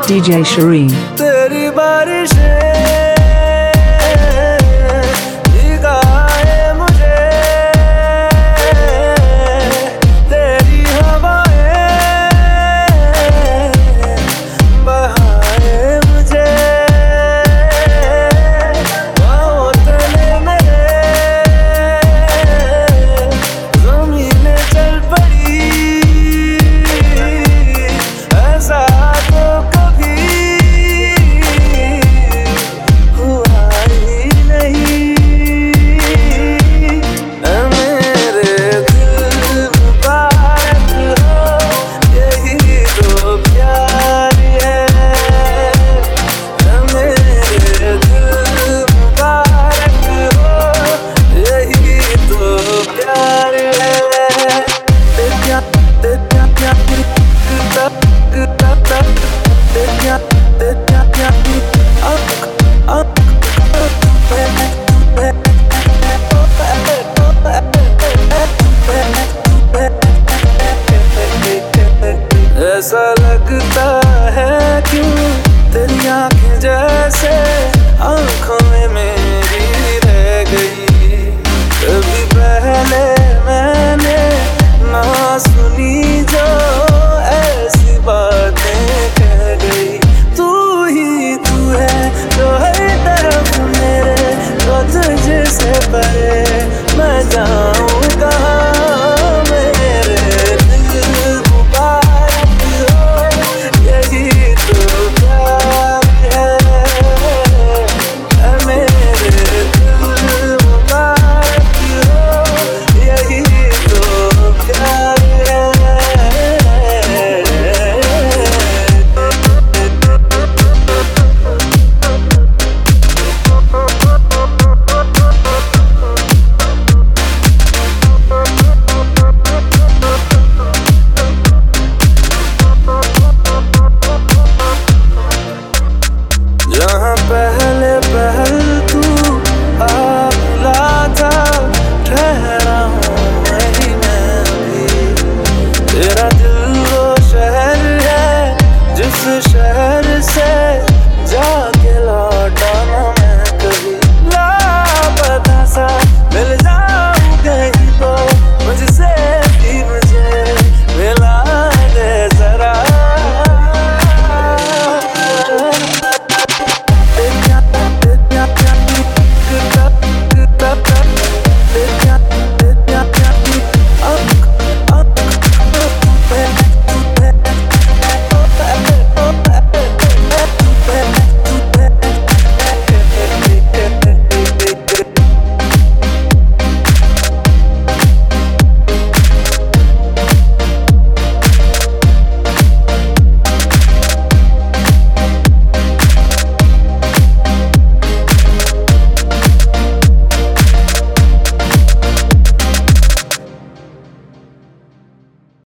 DJ Shireen. तेरी बारिशें भिगाए मुझे, तेरी हवाएं बहाए मुझे, बाहों तले मेरे ज़मीनें चल पड़ी, ऐसा तो कभी हुआ ही नहीं। मेरे दिल मुबारक हो, यही तो प्यार है। मेरे दिल मुबारक हो, यही तो प्यार है। ऐसा लगता है क्यों तेरी आंखें जैसे आंखों में मेरी रह गई, कभी पहले